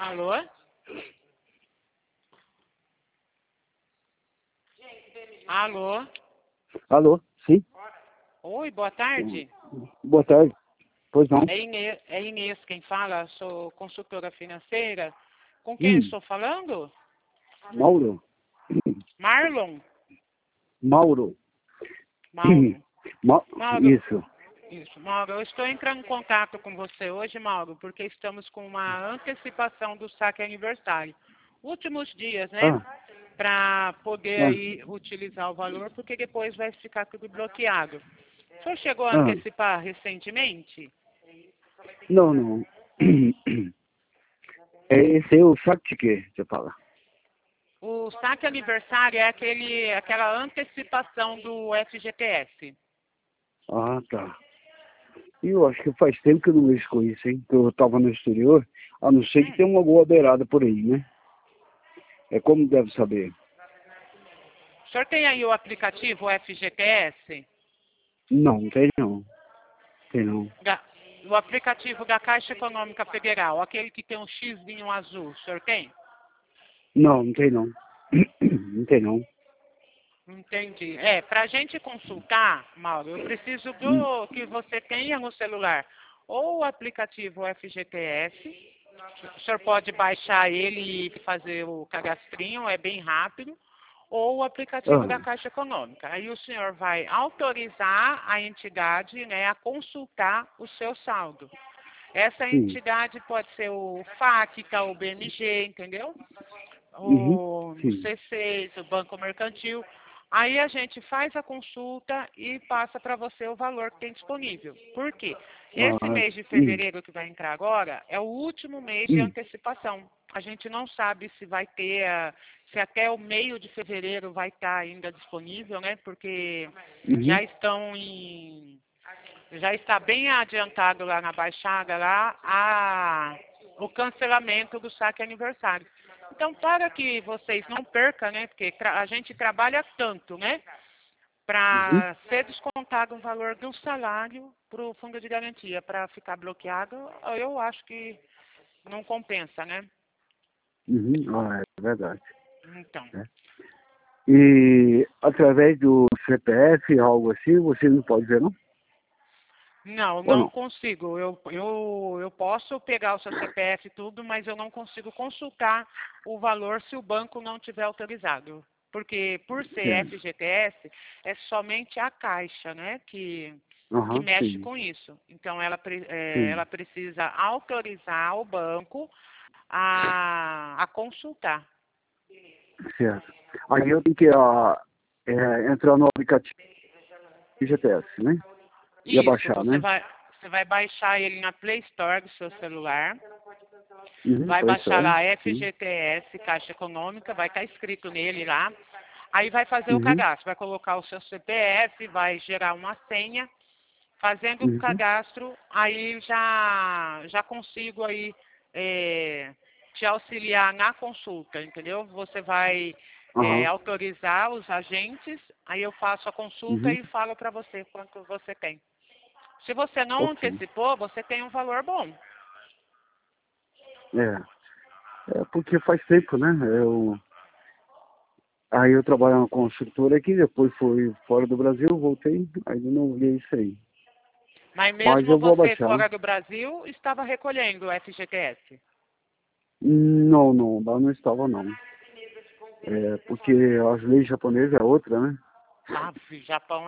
Alô? Alô? Alô, sim? Oi, boa tarde. Boa tarde. Pois não? É Inês quem fala, sou consultora financeira. Com quem estou falando? Mauro? Marlon? Mauro. Mauro. Isso. Isso, Mauro, eu estou entrando em contato com você hoje, Mauro, porque estamos com uma antecipação do saque aniversário. Últimos dias, né? Para poder aí utilizar o valor, porque depois vai ficar tudo bloqueado. O senhor chegou a antecipar recentemente? Não. Esse é o saque que você fala. O saque aniversário é aquela antecipação do FGTS. Ah, tá. E eu acho que faz tempo que eu não mexo com isso, hein? Que eu estava no exterior, a não ser que tem uma boa beirada por aí, né? É como deve saber. O senhor tem aí o aplicativo FGTS? Não tem não. Tem não. O aplicativo da Caixa Econômica Federal, aquele que tem um xizinho azul, o senhor tem? Não tem não. Não tem não. Entendi. Para a gente consultar, Mauro, eu preciso que você tenha no celular ou o aplicativo FGTS, o senhor pode baixar ele e fazer o cadastrinho, é bem rápido, ou o aplicativo da Caixa Econômica. Aí o senhor vai autorizar a entidade, né, a consultar o seu saldo. Essa entidade pode ser o FACTA, o BMG, entendeu? O C6, o Banco Mercantil. Aí a gente faz a consulta e passa para você o valor que tem disponível. Por quê? Esse mês de fevereiro que vai entrar agora é o último mês de antecipação. A gente não sabe se vai ter, se até o meio de fevereiro vai estar ainda disponível, né? Porque já está bem adiantado lá na Baixada o cancelamento do saque aniversário. Então, para que vocês não percam, né? Porque a gente trabalha tanto, né? Para ser descontado um valor do salário para o fundo de garantia, para ficar bloqueado, eu acho que não compensa, né? É verdade. Então. E através do CPF, algo assim, você não pode ver, não? Não consigo. Eu posso pegar o seu CPF e tudo, mas eu não consigo consultar o valor se o banco não tiver autorizado. Porque por ser FGTS, é somente a Caixa, né, que mexe com isso. Então ela precisa autorizar o banco a consultar. Certo. Aí eu tenho que entrar no aplicativo FGTS, né? E baixar, né? Você vai baixar ele na Play Store do seu celular. Vai baixar lá FGTS, Caixa Econômica, vai estar escrito nele lá. Aí vai fazer o cadastro, vai colocar o seu CPF, vai gerar uma senha. Fazendo o cadastro, aí já consigo aí te auxiliar na consulta, entendeu? Você vai autorizar os agentes, aí eu faço a consulta e falo para você quanto você tem. Se você não antecipou, você tem um valor bom. É porque faz tempo, né? Aí eu trabalho na construtora aqui, depois fui fora do Brasil, voltei, aí não olhei isso aí. Mas mesmo eu vou você baixar. fora do Brasil, estava recolhendo o FGTS? Não, lá não estava não. Porque as leis japonesas é outra, né? Japão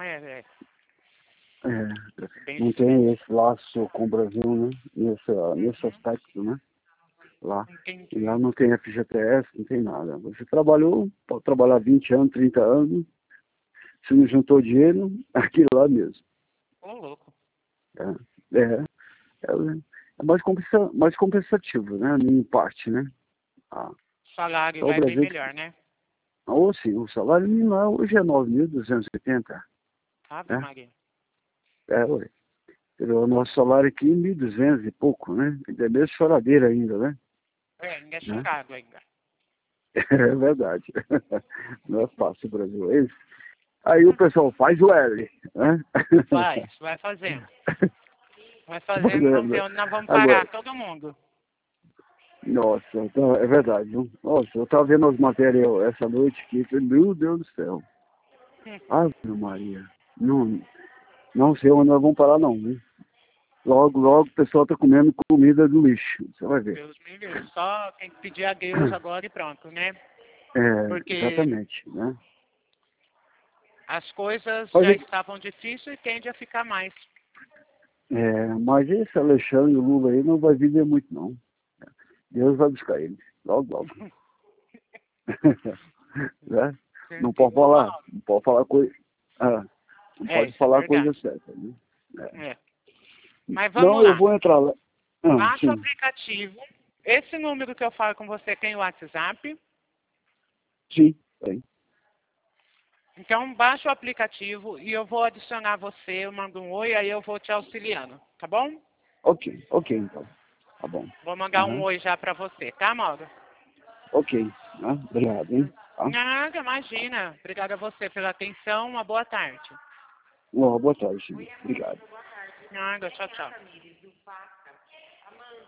não tem esse laço com o Brasil, né? Nesse aspecto, né? Lá. E lá não tem FGTS, não tem nada. Você trabalhou, pode trabalhar 20 anos, 30 anos, se não juntou dinheiro, aquilo lá mesmo. Ô, louco. É mais compensativo, né? Em parte, né? O salário vai bem melhor, né? Ou sim, o salário mínimo hoje é 9.280. Ave Maria. Ué. O nosso salário aqui é 1.200 e pouco, né? Ainda é mesmo choradeira ainda, né? Ainda é chocado ainda. É verdade. Não é fácil o Brasil. Aí o pessoal faz o L, né? Vai fazendo. Vai fazendo, vamos ver onde nós vamos parar, todo mundo. Nossa, então, é verdade, viu? Nossa, eu tava vendo as matérias essa noite aqui, falei, meu Deus do céu. Ave Maria. Não, não sei onde nós vamos parar não, viu? Logo, logo o pessoal tá comendo comida do lixo, você vai ver. Deus me livre. Só tem que pedir a Deus agora e pronto, né? É, Porque exatamente, né? as coisas Mas, já estavam difíceis e tende a ficar mais. mas esse Alexandre Lula aí não vai viver muito não. Deus vai buscar ele, logo, logo. Né? Não pode falar, não pode falar coisa. Ah, não pode Isso é falar a coisa verdade. certa, né? É. É. Mas Não, vamos eu lá. vou entrar lá. Baixa o Sim, aplicativo. Esse número que eu falo com você tem o WhatsApp. sim, tem. Então, baixa o aplicativo e eu vou adicionar você. Eu mando um oi, aí eu vou te auxiliando. Tá bom? Ok, então. Tá bom. Vou mandar um Aham. oi já pra você, tá, Mauro? Ok. Ah, obrigado, hein? Tá? Nada, imagina. Obrigada a você pela atenção. Uma boa tarde. Boa tarde, Silvio. Obrigado. Nada, tchau, tchau.